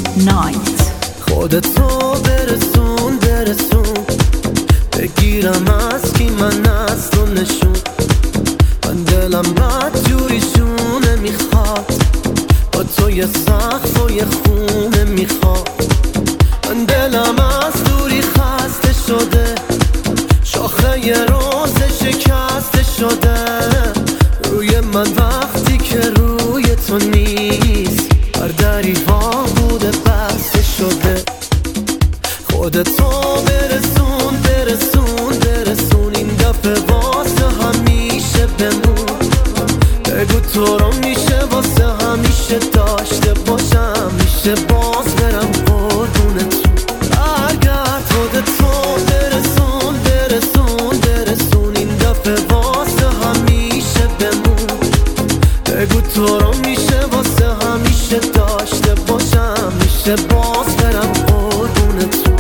نایت. خودتو برسون بگیرم از کی من از تو نشون. من دلم بد جوریشونه میخواد، با تو یه سقف و یه خونه میخواد. من دلم از دوری خسته شده، شاخه یه روز شکسته شده. روی من وقتی که روی تو نیست، بر دریها بوده بسته شده. خودتو برسون این دفعه واسه همیشه بمون. بگو تو رو میشه واسه همیشه داشته باشم، میشه باز برم قربونتون. برگرد خودتو برسون این دفعه واسه همیشه بمون. بگو تو رو میشه واسه همیشه داشته باشم، میشه باز برم قربونتون.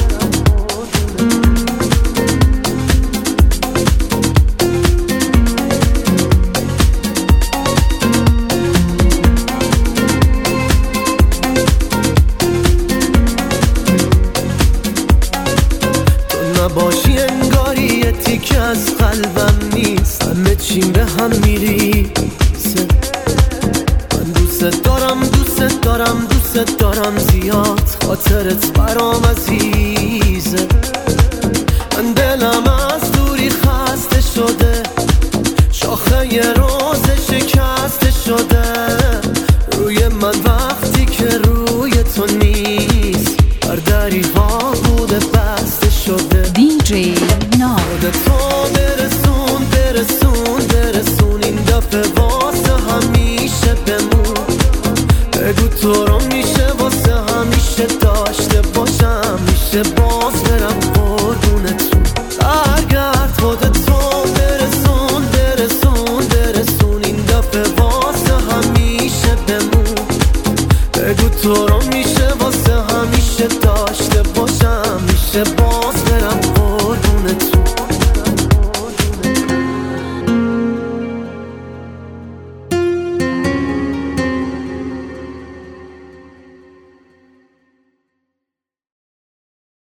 نباشی انگاری یه تیکه از قلبم نیست، همه چیم به هم میریزه. من دوست دارم زیاد، خاطرت برام عزیزه. من دلم از دوری خسته شده، شاخه یه روز شکسته شده. روی من وقتی که روی تو نیست،